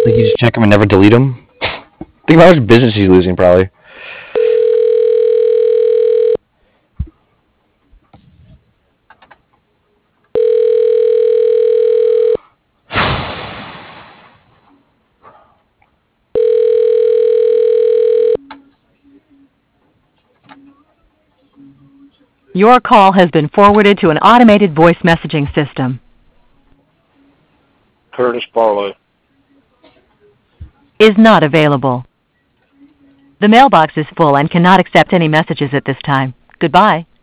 Like you just check them and never delete them. Think about how much business he's losing, probably. Your call has been forwarded to an automated voice messaging system. Curtis Barlow. Is not available. The mailbox is full and cannot accept any messages at this time. Goodbye.